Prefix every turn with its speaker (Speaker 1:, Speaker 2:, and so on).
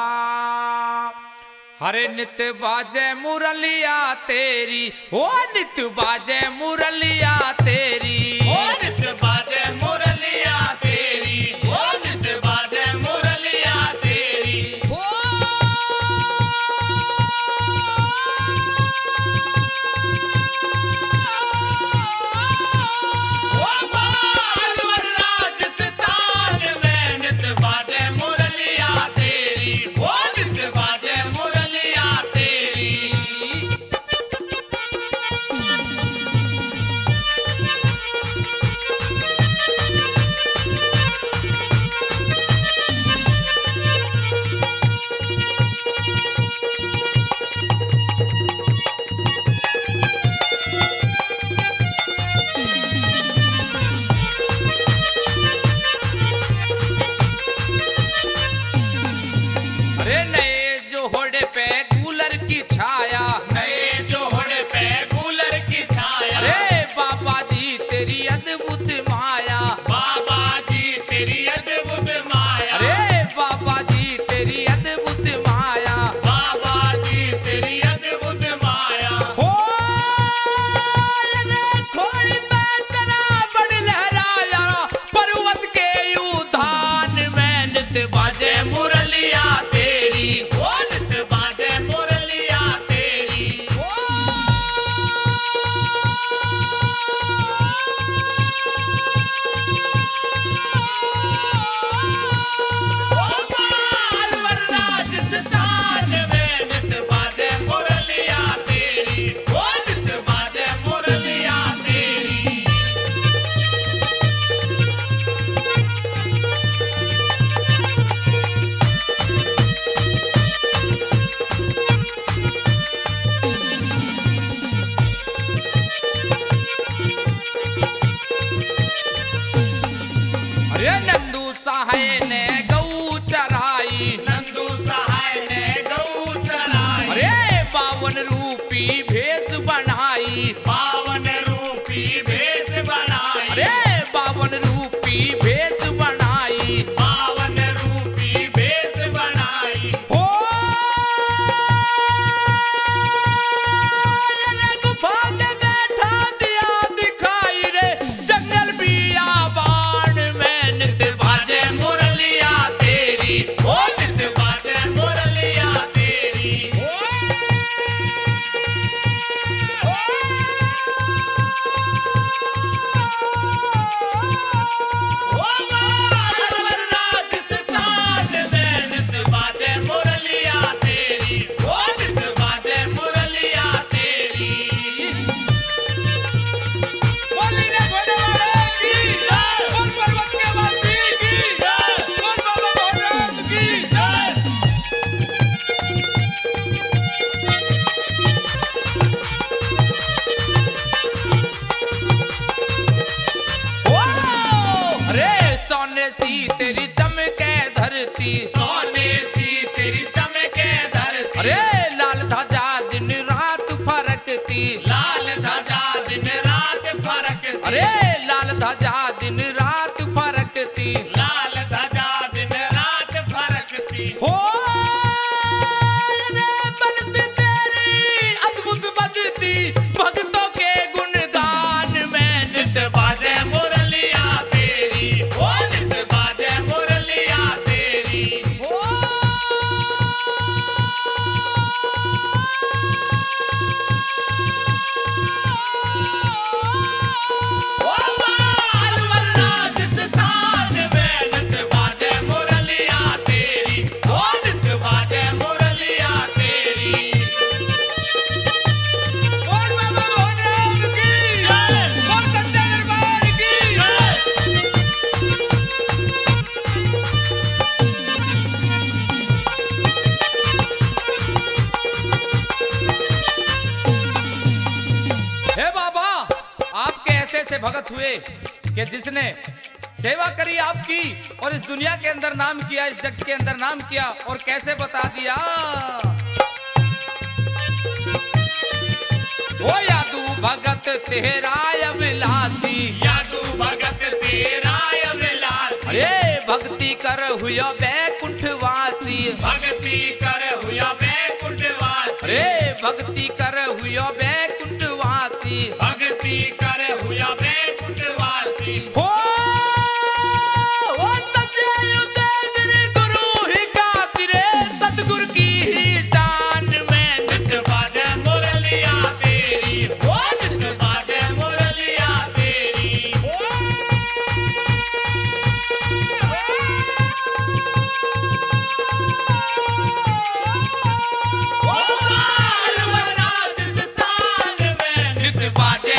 Speaker 1: हरे नित बाजे मुरलिया तेरी, ओ नित बाजे मुरलिया तेरी,
Speaker 2: ओ नित बाजे मुरलिया तेरी, ओ नित बाजे मुरलिया तेरी। ओ अलवर राजस्थान में नित बाजे मुरलिया तेरी, ओ नित बाजे मुरलिया तेरी।
Speaker 1: अरे नए जोहड़े पे कूलर की छाया,
Speaker 2: नए जोहड़े पे कूलर की छाया,
Speaker 1: अरे बाबा जी तेरी अद्भुत माया,
Speaker 2: बाबा जी तेरी अद्भुत माया,
Speaker 1: अरे बाबा जी तेरी अद्भुत माया।
Speaker 2: बाबा जी तेरी अद्भुत माया।
Speaker 1: हो रे खोड़ी पे तेरा बड़ लहराया, पर्वत के उद्यान में नित बाजे
Speaker 2: मुरलिया तेरी, ओ नित बाजे मुरलिया तेरी। ओ अलवर राजस्थान में नित बाजे मुरलिया तेरी, ओ नित बाजे मुरलिया तेरी।
Speaker 1: अरे नंदू सहाय ने गऊ चराई,
Speaker 2: नंदू सहाय ने गऊ चराई,
Speaker 1: अरे 52 रूपी भेष बनाई,
Speaker 2: पावन रूपी भेष बनाई,
Speaker 1: अरे 52 रूपी भेष बनाई।
Speaker 2: पावन रूपी भेष बनाई।
Speaker 1: हो रे गुफा में बैठा दिया दिखाई रे, जंगल बियाबान में नित
Speaker 2: बाजे मुरलिया तेरी, ओ नित बाजे मुरलिया तेरी। ओ अलवर राजस्थान में नित बाजे मुरलिया तेरी, ओ नित बाजे मुरलिया तेरी।
Speaker 1: बोली रे घोड़े वाले की जय, बोल पर्वत के वासी की जय, बोल बाबा भोलेनाथ की जय। ओ अरे सोने सी तेरी चमके धरती,
Speaker 2: सोने सी तेरी चमके धरती,
Speaker 1: अरे लाल ध्वजा दिन रात फरकती,
Speaker 2: लाल ध्वजा दिन रात फरकती,
Speaker 1: अरे लाल ध्वजा दिन रात फरकती।
Speaker 2: लाल ध्वजा दिन रात फरकती।
Speaker 1: हो रे बलती तेरी अद्भुत बजती, भक्तों के गुणगान में नित
Speaker 2: नित बाजे मुरलिया तेरी, ओ नित बाजे मुरलिया तेरी।
Speaker 1: हो
Speaker 2: ओ अलवर राजस्थान में नित बाजे मुरलिया तेरी, ओ नित बाजे मुरलिया तेरी।
Speaker 1: बोल बाबा भोलेनाथ की जय, बोल सच्चे दरबार की जय। हे बाबा, आपके ऐसे ऐसे भगत हुए कि जिसने सेवा करी आपकी और इस दुनिया के अंदर नाम किया, इस जग के अंदर नाम किया, और कैसे बता दिया। ओ यादू भगत तेरा अभिलाषी,
Speaker 2: यादू भगत तेरा अभिलाषी,
Speaker 1: अरे भक्ति कर हुआ बैकुंठ बैकुंठवासी।
Speaker 2: भक्ति कर हुआ बैकुंठवासी।
Speaker 1: रे भक्ति कर हुआ बैकुंठवासी।
Speaker 2: भक्ति कर हुआ बैकुंठवासी।
Speaker 1: हो सच्चे तेरे गुरु ही गाती रे सतगुरु की ही शान में।
Speaker 2: नित बाजे मुरलिया तेरी, ओ नित बाजे मुरलिया तेरी। ओ बाल बना जिस स्थान में, नित बाजे